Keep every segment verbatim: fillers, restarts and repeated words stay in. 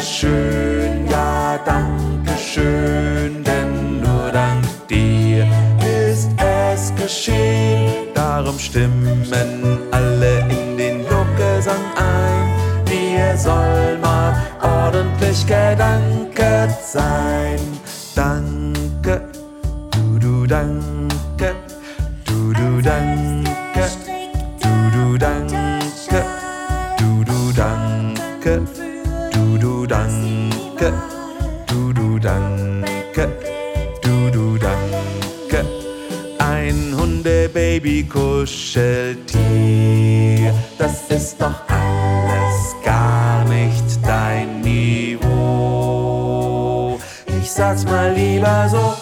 Dankeschön, ja Dankeschön, denn nur dank dir ist es geschehen. Darum stimmen alle in den Lobgesang ein. Dir soll mal ordentlich gedanket sein. Danke, du du danke, du du danke, du du danke, du du danke, du du danke, du du danke, du du danke. Ein Hundebaby-Kuscheltier, das ist doch alles gar nicht dein Niveau. Ich sag's mal lieber so: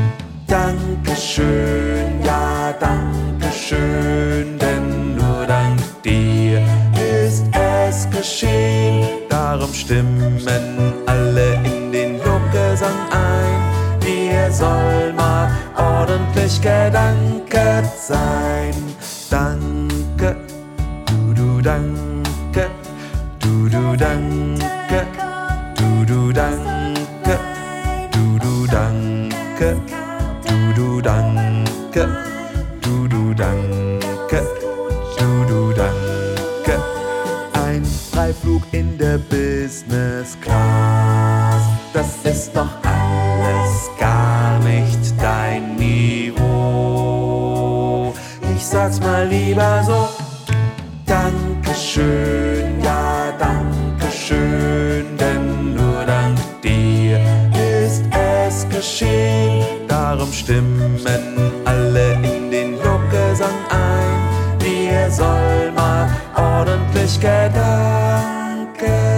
Dankeschön, ja Dankeschön, denn nur dank dir ist es geschehen. Darum stimmen alle in den Lobgesang ein. Dir soll mal ordentlich gedanket sein. Danke, du du danke, du du danke, du du danke, du du danke, du du danke, du du danke, du du danke. Ein Freiflug in der Business Class, das ist doch alles gar nicht dein Niveau. Ich sag's mal lieber so: Dankeschön, ja Dankeschön, denn nur dank dir ist es geschehen. Darum stimmen alle in den Lobgesang ein. Dir soll mal ordentlich gedanket